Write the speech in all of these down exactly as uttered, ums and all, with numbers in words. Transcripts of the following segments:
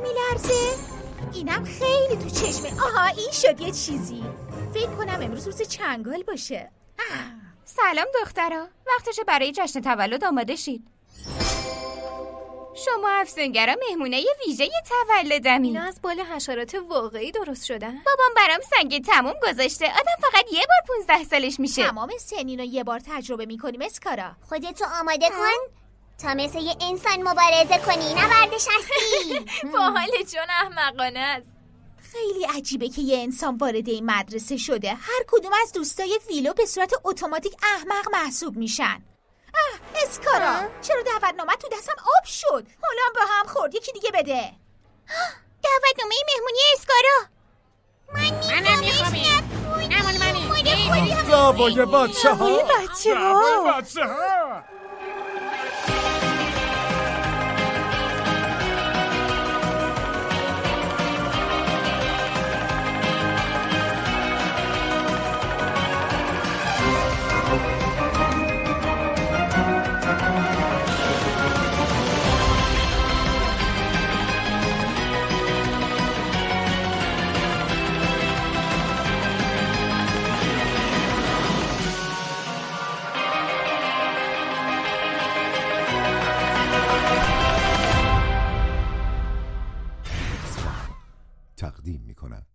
میلرزه؟ اینم خیلی تو چشمه. آها این شد یه چیزی. فکر کنم امروز روز چنگال باشه. آه. سلام دخترا، وقتشه برای جشن تولد آماده شید. شما افسونگرا مهمونه ی ویژه تولدمی. اینا از بال حشرات واقعی درست شدن. بابام برام سنگ تموم گذاشته. آدم فقط یه بار پونزده سالش میشه. تمام سنین رو یه بار تجربه میکنیم اسکارا. خودتو آماده کن تا مثل یه انسان مبارزه کنی، نه وردش هستی. باحال چون احمقانه است. خیلی عجیبه که یه انسان وارد این مدرسه شده. هر کدوم از دوستای ویلو به صورت اتوماتیک احمق محسوب میشن. اه اسکارا چرا دعوتنامه تو دستم آب شد؟ حالا با هم خورد، یکی دیگه بده. دعوتنامه مهمونی اسکارا. منم میخوام. نه مال منی. دعوای بچه ها. دعوای بچه ها. دعوای بچه ها. تقدیم می کند.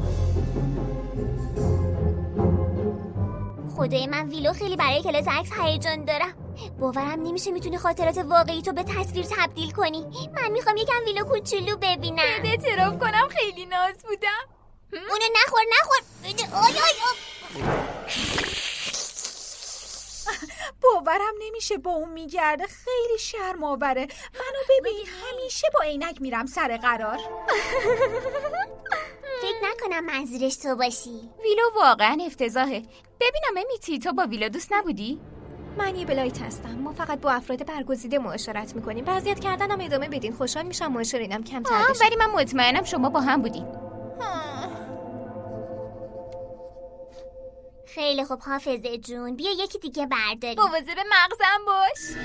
خدای من ویلو خیلی برای کلاس عکس هیجان دارم. باورم نمیشه میتونی خاطرات واقعی تو به تصویر تبدیل کنی. من میخوام یکم ویلو کوچولو ببینم. بده اعتراف کنم خیلی ناز بودم. اونو نخور نخور. بده. آی آی آی. باورم نمیشه با اون میگرده. خیلی شرم‌آوره. منو ببین همیشه با عینک میرم سر قرار. فکر نکنم منظورش تو باشی. ویلو واقعا افتضاحه. ببینم امیتی تو با ویلو دوست نبودی؟ من یه بلایت هستم. ما فقط با افراد برگزیده معاشرت میکنیم. اذیت کردنم ادامه بدین. خوشحال میشم معاشرینم کمتر بشه. ولی من مطمئنم شما با هم بودین. خیلی خوب حافظه جون، بیا یکی دیگه برداریم. مواظب مغزم باش.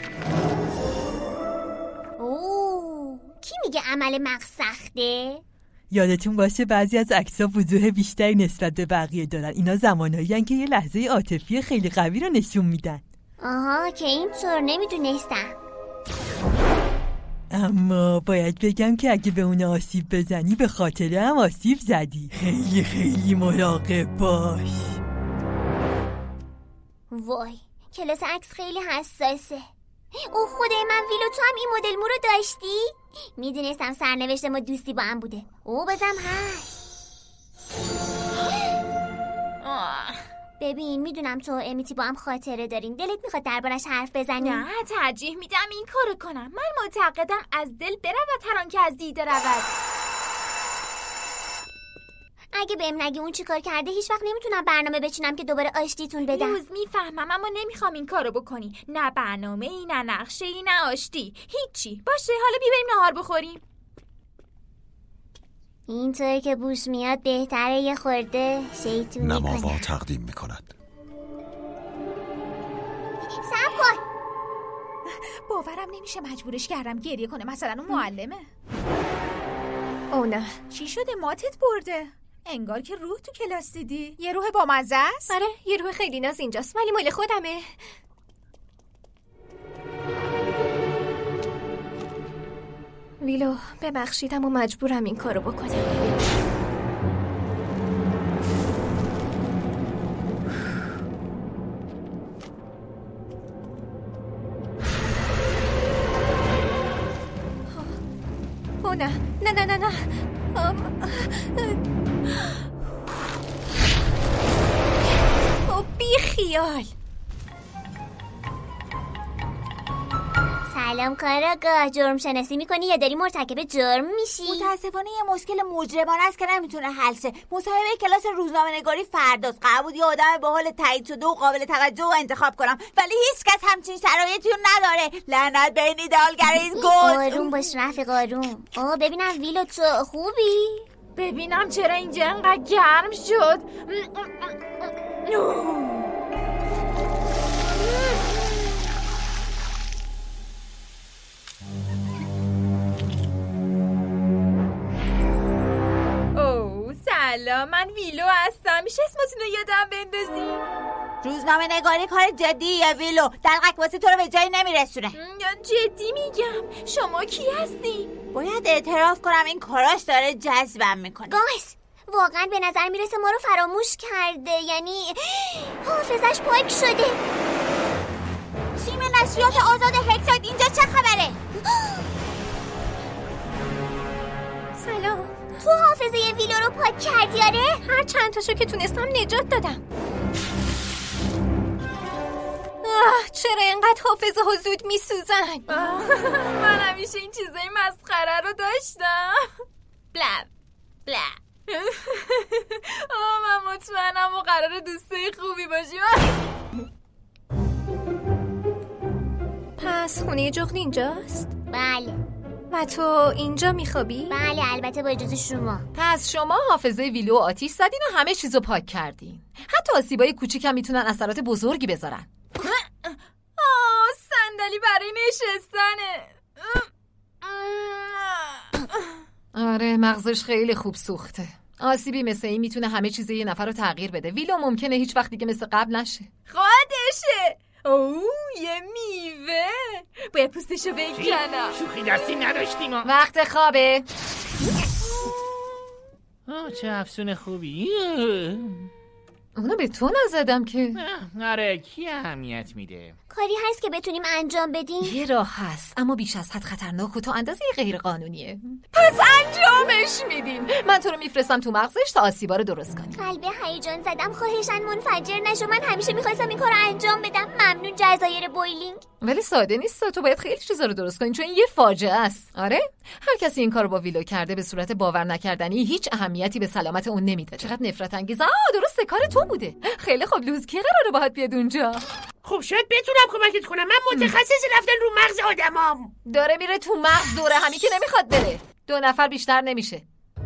اوه کی میگه عمل مغز سخته؟ یادتون باشه بعضی از عکس‌ها وضوح بیشتری نسبت به بقیه دارن. اینا زمانهایی‌ان که یه لحظه عاطفی خیلی قوی رو نشون میدن. آها که اینطور، نمیدونستم. اما باید بگم که اگه به اون آسیب بزنی به خاطر هم آسیب زدی. خیلی خیلی مراقب باش. وای کلاس عکس خیلی حساسه. اوه خدای من ویلو تو هم این مدل مو رو داشتی؟ میدونستم سرنوشت ما دوستی با هم بوده. اوه بزم هست. ببین میدونم تو امیتی با هم خاطره دارین. دلت میخواد دربارش حرف بزنی؟ نه ترجیح میدم این کارو کنم. من معتقدم از دل برود هر آن که از دیده رود. اگه بهم نگی اون چی کار کرده هیچ وقت نمیتونم برنامه بچینم که دوباره آشتیتون بدم. روز میفهمم اما نمیخوام این کارو بکنی. نه برنامه ای، نه نقشه ای، نه آشتی، هیچی. باشه حالا بیا بریم نهار بخوریم. اینطور که بوش میاد بهتره یه خورده شیطون میکنه. نماوا تقدیم میکند. صبر کن. باورم نمیشه مجبورش کردم گریه کنه. مثلا اون معلمه. او نه چی شده ماتت برده؟ انگار که روح تو کلاس دیدی. یه روح با مزه است؟ آره یه روح خیلی ناز اینجاست ولی مال خودمه. ویلو ببخشیدم و مجبورم این کارو بکنم. او نه نه نه نه نه او بی خیال. سلام کاراگاه، جرم شناسی میکنی یا داری مرتکب جرم میشی؟ متاسفانه یه مشکل مجرمانه است که نمیتونه حل شه. مصاحبه کلاس روزنامه نگاری فرداست. قرار بود یه آدم با حال تایید شده و قابل توجه و انتخاب کنم ولی هیچ کس همچین شرایطی رو نداره. لعنت به این ایدئالگر این گوز. آروم باش رفیق آروم. آه ببینم ویلو تو خوبی؟ ببینم چرا اینجا انقدر گرم شد. میگم من ویلو هستم. میشه اسمتون رو یادم بندازی؟ روزنامه نگاری کار جدیه ویلو، دلقک واسه تو رو به جایی نمیرسونه. جدی میگم. شما کی هستی؟ باید اعتراف کنم این کاراش داره جذبم میکنه. گایس واقعا به نظر میرسه ما رو فراموش کرده، یعنی حافظش پاک شده. تیم نشریات آزاد هکساید اینجا چه خبره؟ سلام. تو حافظه ویلو رو پاک کردی؟ آره؟ هر چند تاشو که تونستم نجات دادم. آه چرا اینقدر حافظه ها زود میسوزن؟ من همیشه این چیزای مسخره رو داشتم. بلب بلب. آه من مطمئنم و قرار دوستای خوبی باشیم. پس خونه جغد اینجاست؟ بله. و تو اینجا میخوابی؟ بله البته با اجازه شما. پس شما حافظه ویلو آتیش زدین و همه چیزو پاک کردین. حتی آسیبای کوچیک هم میتونن اثرات بزرگی بذارن. آه صندلی برای نشستنه. آره مغزش خیلی خوب سوخته. آسیبی مثل این میتونه همه چیز یه نفر رو تغییر بده. ویلو ممکنه هیچ وقت دیگه مثل قبل نشه. خودشه. اوه یه میوه. باید پوستشو بکنم. شوخی دستی نداشتیم. وقت خوابه. آه چه افسون خوبی. اونو به تو نزدم که. آره کی اهمیت میده؟ کاری هست که بتونیم انجام بدیم؟ یه راه هست اما بیش از حد خطرناک و تا اندازه غیر قانونیه. پس انجامش میدیم. من تو رو میفرستم تو مغزش تا آسیبا رو درست کنی. قلبه هیجان زدم، خواهشاً منفجر نشو. من همیشه میخواستم این کار رو انجام بدم. ممنون جزایر بویلینگ. ولی ساده نیست، تو باید خیلی چیزا رو درست کنی چون این یه فاجعه است. آره هر کسی این کارو با ویلو کرده به صورت باور نکردنی هیچ اهمیتی به سلامت اون نمیده. چقدر نفرت انگیزه. آ درسته کار تو بوده. خیلی خوب لوز کی قراره باهات بیاد اونجا؟ خب شاید بتونم کمکت کنم. من متخصص رفتن رو مغز آدمام. داره میره تو مغز دوره همی که نمیخواد بره. دو نفر بیشتر نمیشه.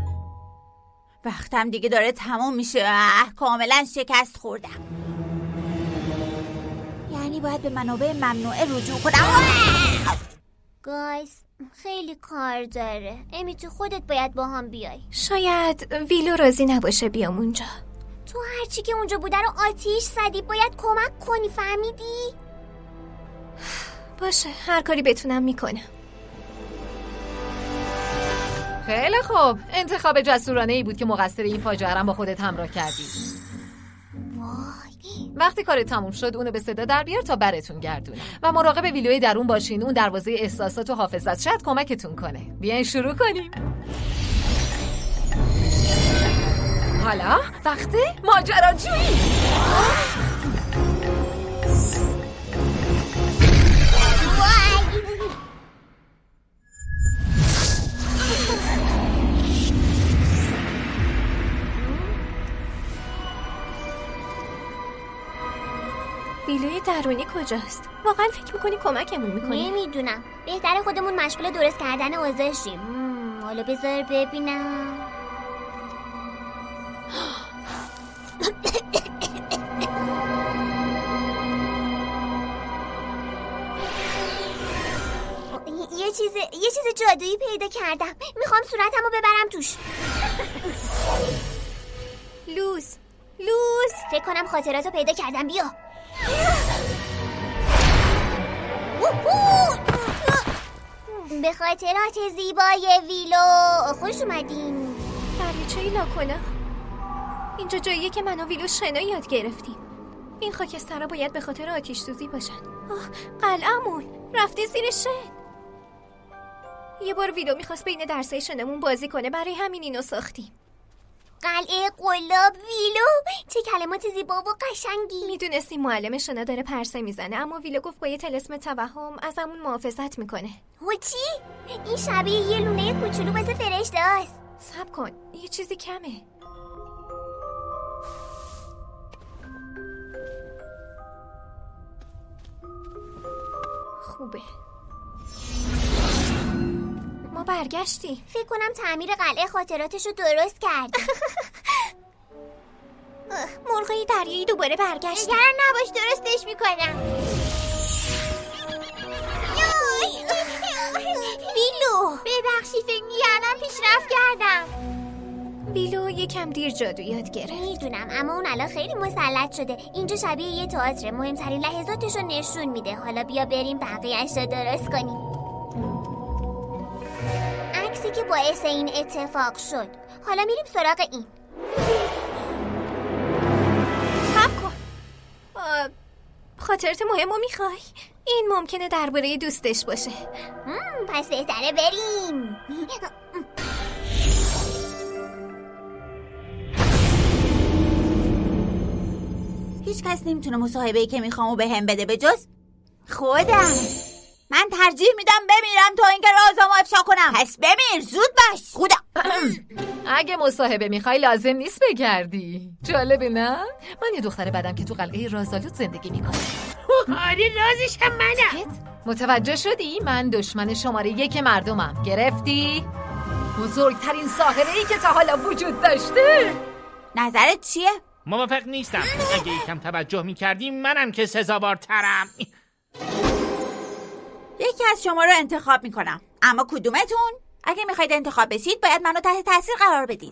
وقتم دیگه داره تموم میشه. اه کاملا شکست خوردم. یعنی باید به منابع ممنوعه رجوع کنم. گایز خیلی کار داره. امی تو خودت باید با هم بیای. شاید ویلو راضی نباشه بیام اونجا. تو هرچی که اونجا بوده رو آتیش زدی. باید کمک کنی، فهمیدی؟ باشه هر کاری بتونم میکنم. خیلی خوب انتخاب جسورانه ای بود که مقصر این فاجعه را با خودت همراه کردی. وای. وقتی کارت تموم شد اونو به صدا در بیار تا براتون گردونه و مراقب ویلوی درون باشین. اون دروازه احساسات و حافظت شاید کمکتون کنه. بیاین شروع کنیم. حالا وقت ماجراجویی. ویلوی درونی کجاست؟ واقعا فکر میکنی کمکمون میکنی؟ نمیدونم. بهتره خودمون مشغول درست کردن اوضاع شیم. حالا بذار ببینم. یه چیز یه چیز جادویی پیدا کردم. میخوام صورتمو ببرم توش. لوز لوز فکر کنم خاطراتو پیدا کردم. بیا. به خاطرات زیبای ویلو خوش اومدین. دریاچه لاکونا. اینجا جاییه که من و ویلو شنا یاد گرفتیم. این خاکسترها باید به خاطر آتش سوزی باشن. آه قلعه‌مون رفته زیر شن. یه بار ویلو میخواست بین درسای شنمون بازی کنه، برای همین اینو ساختیم. قلعه قلاب ویلو، چه کلمات زیبا و قشنگی. میدونستیم معلم شنا داره پرسه میزنه، اما ویلو گفت با یه طلسم توهم ازمون محافظت میکنه. و چی؟ این شبیه یه لونه کوچولو واسه فرشته هست. صبر کن، یه چیزی کمه. خوبه. ما برگشتی. فکر کنم تعمیر قلعه خاطراتشو درست کرد. مرغای دریایی دوباره برگشت. نگران نباش، درستش میکنم. ویلو ببخشید، فکر می‌کردم پیشرفت کردم. ویلو یکم دیر جادو یاد گرفت. میدونم، اما اون الان خیلی مسلط شده. اینجا شبیه یه تئاتر، مهمترین لحظاتش رو نشون میده. حالا بیا بریم بقیه‌اش رو درست کنیم. عکسی که باعث این اتفاق شد. حالا میریم سراغ این. صبر کن. خاطرات مهم رو میخوای؟ این ممکنه درباره دوستش باشه. پس بهتره بریم. هیچ کس نمیتونه مصاحبه‌ای که میخوامو به هم بده به جز خودم. من ترجیح میدم بمیرم تا اینکه رازمو افشا کنم. پس بمیر، زود باش. خدا. اگه مصاحبه میخوای لازم نیست بگردی. جالبه نه؟ من یه دختر بدم که تو قلعه رازآلود زندگی میکنم. آره، رازش هم منم. متوجه شدی؟ من دشمن شماره یک مردمم. گرفتی؟ بزرگترین ساحره‌ای که تا حالا وجود داشته. نظرت چیه؟ موافق نیستم. اگه یکم توجه میکردی منم که سزاوارترم. یکی از شما رو انتخاب میکنم. اما کدومتون؟ اگه میخواید انتخاب بشید باید منو تحت تاثیر قرار بدید.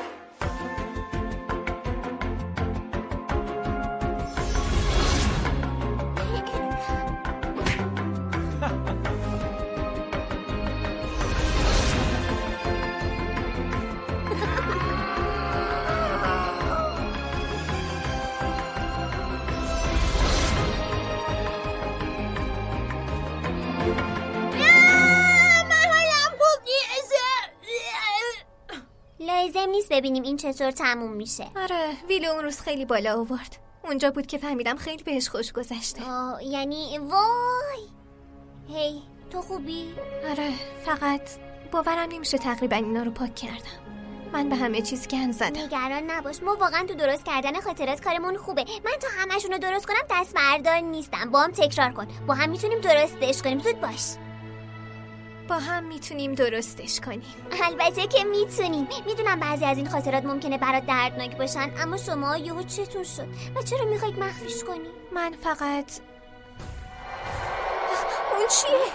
لازم نیست ببینیم این چطور تموم میشه. آره، ویلو اون روز خیلی بالا آورد. اونجا بود که فهمیدم خیلی بهش خوش گذشته. آه، یعنی وای. هی، تو خوبی؟ آره، فقط باورم نمیشه تقریبا اینا رو پاک کردم. من به همه چیز گند زدم. نگران نباش، ما واقعا تو درست کردن خاطرات کارمون خوبه. من تا همشون رو درست کنم دست بردار نیستم. با هم تکرار کن، با هم میتونیم درستش کنیم. زود باش. با هم میتونیم درستش کنیم. البته که میتونیم. میدونم بعضی از این خاطرات ممکنه برات دردناک باشن، اما شما یهو چطور شد و چرا میخواید مخفیش کنی؟ من فقط اون چیه؟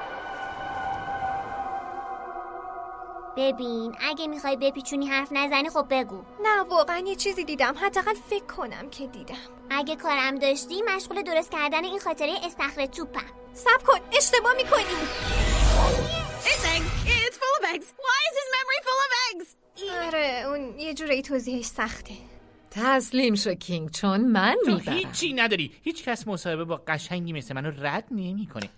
ببین، اگه میخوای بپیچونی حرف نزنی خب بگو. نه واقعا یه چیزی دیدم، حداقل فکر کنم که دیدم. اگه کارم داشتی مشغول درست کردن این خاطره استخر توپم. صبر کن، اشتباه میکنی. It's eggs. It's full of eggs. Why is his memory full of eggs? آره، اون یه جوری توضیحش سخته. تسلیم شو کینگ، چون من میبرم. تو هیچی نداری. هیچ کس مصاحبه با قشنگی مثل منو رد نمیکنه.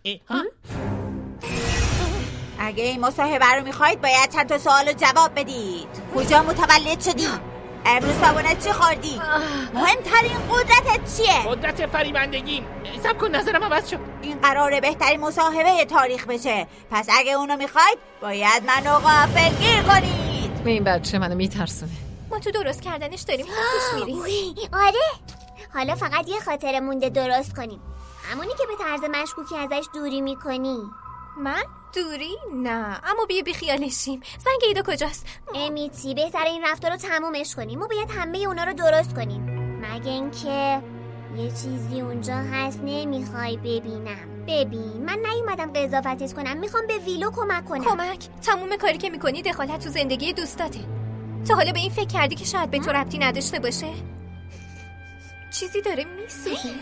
اگه این مصاحبه رو میخواید باید چند تا سوالو جواب بدید. کجا متولد شدی؟ امروز صبحونه چی خوردی؟ مهمترین قدرتت چیه؟ قدرت فریبندگی. صبر کن، نظرم عوض شد. این قراره بهترین مصاحبه تاریخ بشه. پس اگه اونو میخواید باید منو غافلگیر کنید. این بچه منو میترسونه. ما تو درست کردنش داریم پیش میریم. آره، حالا فقط یه خاطره مونده درست کنیم. همونی که به طرز مشکوکی ازش دوری میکنی. من؟ دوری؟ نه، اما بیا بی خیالشیم. زنگ ایدا کجاست؟ امیتی، بهتره این رفتار رو تمومش کنیم. ما باید همه اونا رو درست کنیم، مگه اینکه یه چیزی اونجا هست نمیخوای ببینم. ببین، من نیومدم قضاوتت کنم، میخوام به ویلو کمک کنم. کمک؟ تموم کاری که میکنی دخالت تو زندگی دوستاته. تا حالا به این فکر کردی که شاید به تو ربطی نداشته باشه؟ چیزی داره میسوزه.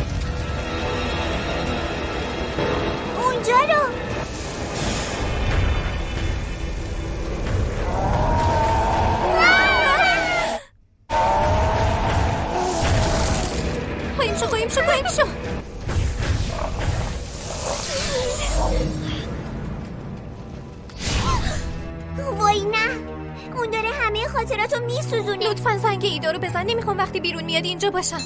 اونجا رو قایم شو قایم شو قایم شو. وای نه، اون داره همه خاطراتو میسوزونه. لطفاً زنگ ایدا رو بزن، نمیخوام وقتی بیرون میادی اینجا باشم.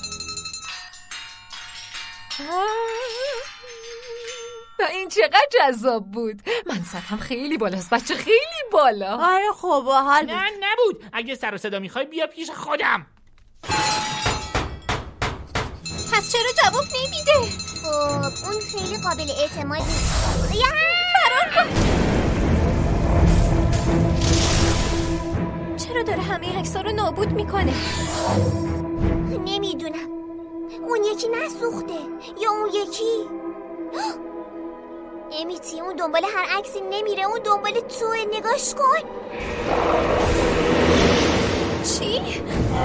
و این چقدر جذاب بود. من سطحم خیلی بالاست بچه، خیلی بالا. آره خب باحال بود. نه نبود. اگه سر و صدا میخوای بیا پیش خودم. پس چرا جواب نمیده؟ خب اون خیلی قابل اعتماد نیست. فرار کن. چرا داره همه عکس‌ها رو نابود میکنه؟ نمیدونم، اون یکی نسوخته یا اون یکی. امیتی، اون دنبال هر عکسی نمیره، اون دنبال توه. نگاش کن. چی؟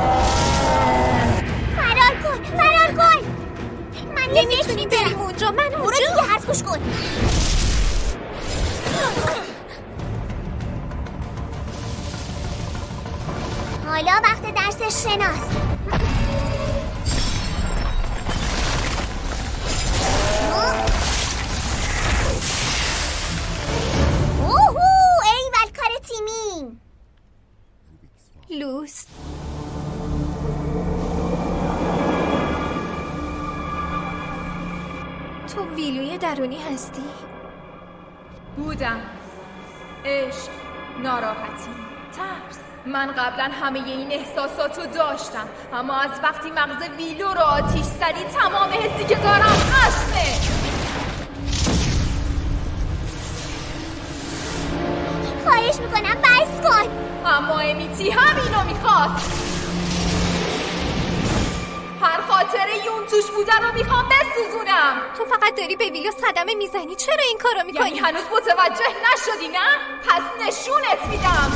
فرار کن فرار کن. من نمیتونی بریم اونجا. من اونجا. برو دیگه حرف گوش کن. حالا وقت درس شناس. اوهو ایول کار تیمی. لوز تو ویلوی درونی هستی؟ بودم. عشق، ناراحتی، ترس. من قبلا همه این احساساتو داشتم، اما از وقتی مغز ویلو رو آتیش زدی تمام حسی که دارم خشمه. خواهش میکنم بس کن. اما امیتی همینو میخواست. هر خاطره اون توش بودن رو میخوام بسوزونم. تو فقط داری به ویلو صدمه میزنی. چرا این کارو میکنی؟ یعنی هنوز متوجه نشدی نه؟ پس نشونت میدم.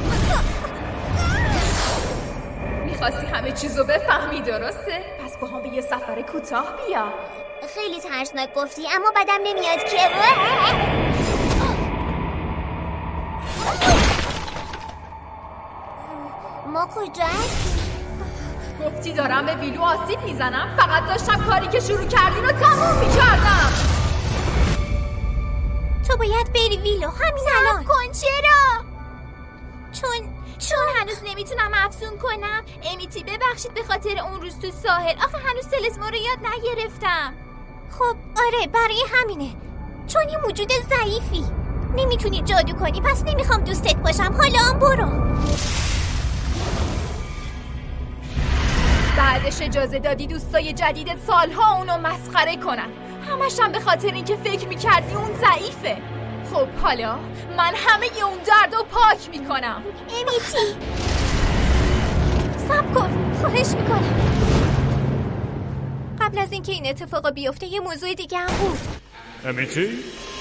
میخواستی همه چیزو بفهمی درسته؟ پس با هم به یه سفر کوتاه بیا. خیلی ترسناک گفتی اما بدم نمیاد که ما کجا هستیم؟ گفتی دارم به ویلو آسیب میزنم؟ فقط داشتم کاری که شروع کردی رو تموم میکردم. تو باید بری ویلو همین الان. کن چرا؟ چون چون هنوز نمیتونم افسون کنم. امیتی ببخشید به خاطر اون روز تو ساحل. آخه هنوز تلسما رو یاد نگرفتم. خب آره برای همینه. چون یه موجود ضعیفی نمیتونی جادو کنی، پس نمیخوام دوستت باشم. حالا هم برو. بعدش اجازه دادی دوستای جدیدت سالها اونو مسخره کنن، همش هم به خاطر اینکه فکر میکردی اون ضعیفه. خب حالا من همه ی اون درد رو پاک میکنم. امیتی صبر کن، خواهش میکنم. قبل از اینکه این اتفاق بیفته یه موضوع دیگه هم بود. امیتی؟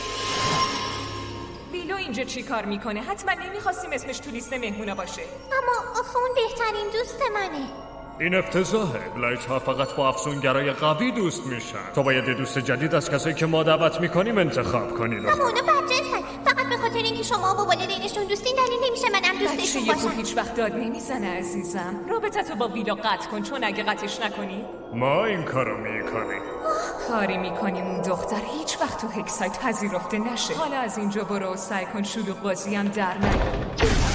ویلو اینجا چی کار میکنه؟ حتما نمیخواستیم اسمش تو لیست مهمونا باشه. اما آخه اون بهترین دوست منه. این افتضاحه. بلایت ها فقط با افسونگرای قوی دوست میشن. تو باید یه دوست جدید از کسایی که ما دعوت میکنیم انتخاب کنی. اما اونا بدجنسن. فقط به خاطر اینکه شما با والدینشون دوستین دلیل نمیشه منم دوستشون باشم. بچه هیچ وقت داد نمیزنه عزیزم. رابطتو با ویلو قطع کن، چون اگه قطعش نکنی ما این کارو میکنیم. کاری میکنیم اون دختر هیچ وقت تو هکسایت پذیرفته نشه. حالا از اینجا برو و سعی کن شلوغ بازی هم در نیاری.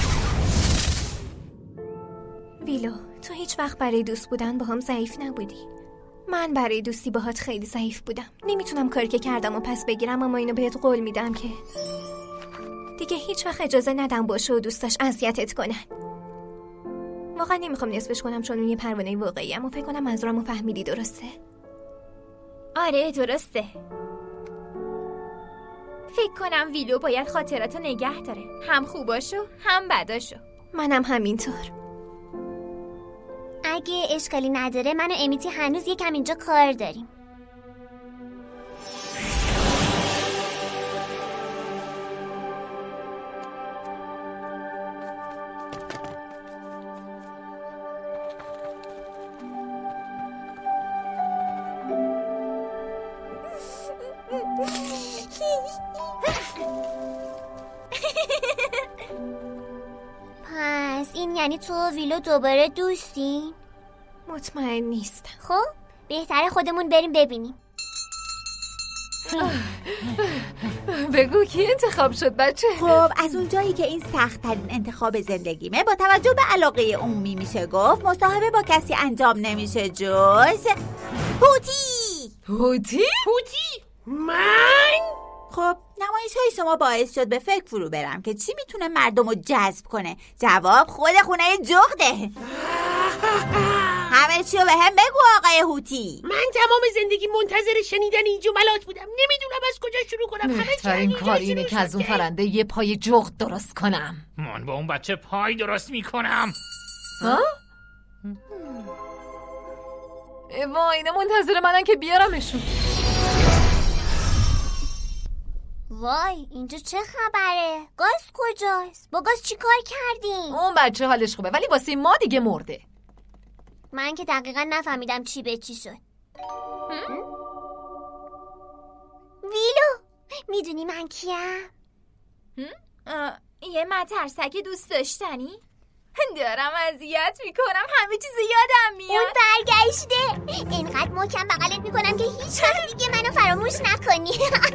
ویلو تو هیچ وقت برای دوست بودن با هم ضعیف نبودی. من برای دوستی باهات خیلی ضعیف بودم. نمیتونم کاری که کردم و پس بگیرم، اما اینو بهت قول میدم که دیگه هیچ وقت اجازه ندم باشه و دوستاش اذیتت کنن. واقعا نمیخوام نصفش کنم چون اون یه پروانه واقعی، اما فکر کنم منظورمو فهمیدی درسته؟ آره درسته. فکر کنم ویلو باید خاطراتو نگه داره، هم خوباشو هم بداشو. منم همینطور. اگه اشکالی نداره من و امیتی هنوز یکم اینجا کار داریم. پس این یعنی تو و ویلو دوباره دوستین؟ مطمئن نیستم. خب بهتره خودمون بریم ببینیم. بگو کی انتخاب شد بچه؟ خب از اون جایی که این سخت ترین انتخاب زندگیمه، با توجه به علاقه عمومی میشه گفت مصاحبه با کسی انجام نمیشه جز هوتی. هوتی؟ هوتی؟ من؟ خب نمایش های شما باعث شد به فکر فرو برم که چی میتونه مردم رو جذب کنه. جواب خود خونه جغده. همه چیو به هم بگو آقای هوتی. من تمام زندگی منتظر شنیدن این جملات بودم. نمیدونم از کجا شروع کنم. بهترین کار اینه که از اون پرنده یه پای جغد درست کنم. من با اون بچه پای درست میکنم. ها؟ وای اینا منتظر منن که بیارمشون. وای اینجا چه خبره؟ گاز کجاست؟ با گاز چی کار کردیم؟ اون بچه حالش خوبه ولی واسه ما دیگه مرده. من که دقیقا نفهمیدم چی به چی شد. ویلو میدونی من کیم؟ یه مترسک دوست داشتنی؟ دارم اذیت میکنم، همه چیز یادم میاد. اون برگشته. اینقدر محکم بغلت میکنم که هیچ وقت دیگه منو فراموش نکنی.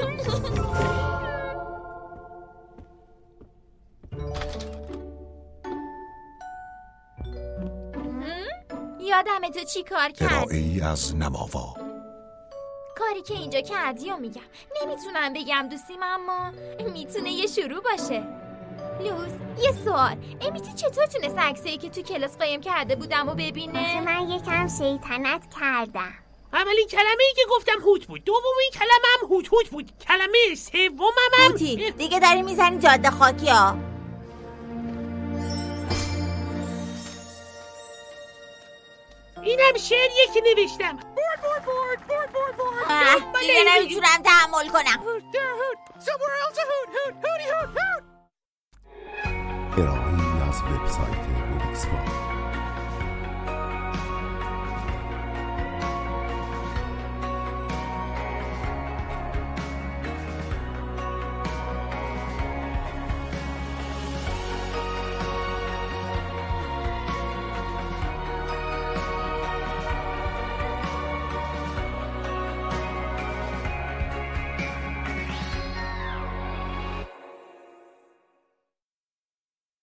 یادمه تو چی کار کردی؟ ارائه‌ای از نماوا. کاری که اینجا کردی و میگم. نمیتونم بگم دوستیم اما میتونه یه شروع باشه. لوز یه سوال، امیتی چطور تونست عکسایی که تو کلاس قایم کرده بودم و ببینه؟ من یکم شیطنت کردم. اولین کلمه ای که گفتم هوت بود، دومین کلمه هم هوت هوت بود، کلمه سومم هم هوتی دیگه داری میزنی جاده خاکی ها. اینم شعریه که نوشتم. دیگه نمیتونم تحمل کنم. ارائه‌ای از وبسایت روبیکس فان.